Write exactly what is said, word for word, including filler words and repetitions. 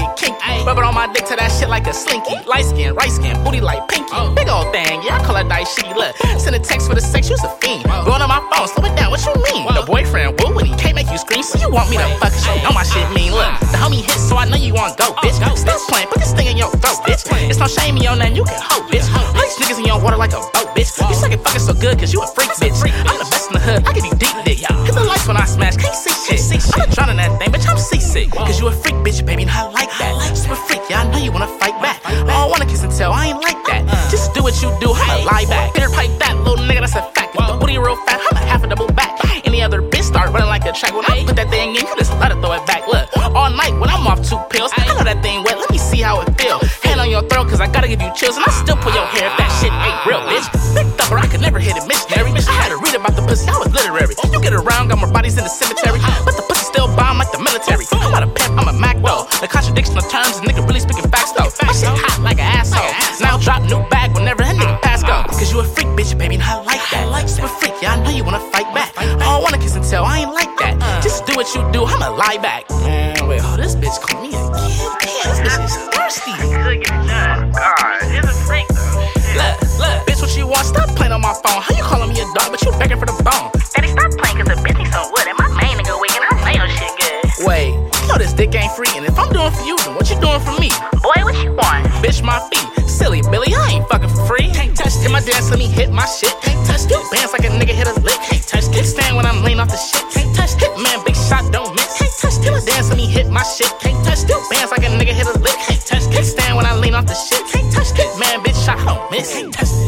get kinky. Rub it on my dick to that shit like a slinky. Light skin, right skin, booty like pinky. Big old thing, yeah, I call her dice. She look, send a text for the sex, you's a fiend. Going on my phone, slow it down, what you mean? The boyfriend woo and he can't make you scream, so you want me to fuck you know my shit mean. Look, the homie hit, so I know you want go, bitch. Stop playing, put this thing in your throat, bitch. It's no shame in your name, you can hope, bitch. All these niggas in your water like a boat, bitch. You suckin' fucking so good, cause you a freak, bitch. I'm the best in the hood, I give you deep dick. Hit the lights when I smash, can't see shit. I'm not drowning that thing, bitch, I'm seasick. Cause you a freak, bitch, baby, and I like that. Super freak, yeah, I know you wanna fight back. I don't wanna kiss and tell, I ain't like that. Just do what you do, I'ma lie back. Bitter pipe that, little nigga, that's a fact. If the booty real fat, I'ma half a double back. Any other bitch start running like a track. When I put that thing in, you just let it throw it back. Look, all night when I'm off two pills, I know that thing wet, let me see how it feel. Hand on your throat, cause I gotta give you chills. And I still pull your hair if that shit ain't real, bitch. Big thumper, I could never hit it missionary. I had to read about the pussy, I was literary. You get around, got more bodies in the cemetery, but the pussy still bomb like the military. I'm not a pimp, I'm a Mac though. The contradiction of terms, nigga really speaking facts though. My shit hot like an asshole. Now drop new bag whenever that nigga pass go. Cause you a freak, bitch, baby, and I like that. Super freak, yeah, I know you wanna fight back. I don't wanna kiss and tell, I ain't like that. Just do what you do, I'ma lie back. Man, wait, oh, this bitch called me again. Damn, this bitch is thirsty. Could get it done. God, it's a freak though. Look, look, bitch, what you want? Stop playing on my phone. How you calling me a dog, but you begging for the bone? Daddy, stop playing cause the bitch needs some wood and my main nigga weak and I know your shit good. Wait, you know this dick ain't free, and if I'm doing for you, then what you doing for me? Boy, what you want? Bitch, my feet. Silly Billy, I ain't fucking for free. Can't touch it. My dance, let me hit my shit. Can't touch it. Dance like a nigga hit a lick. Can't touch it. Stand when I'm laying off the shit. Can't touch it. Man, big shot, don't miss. Can't touch it. My dance, let me hit my shit. Can't touch it. Dance like a nigga hit a lick. Can't touch it. Stand when I lean off the shit. Can't touch it. Man, bitch shot, don't miss. Can't touch it.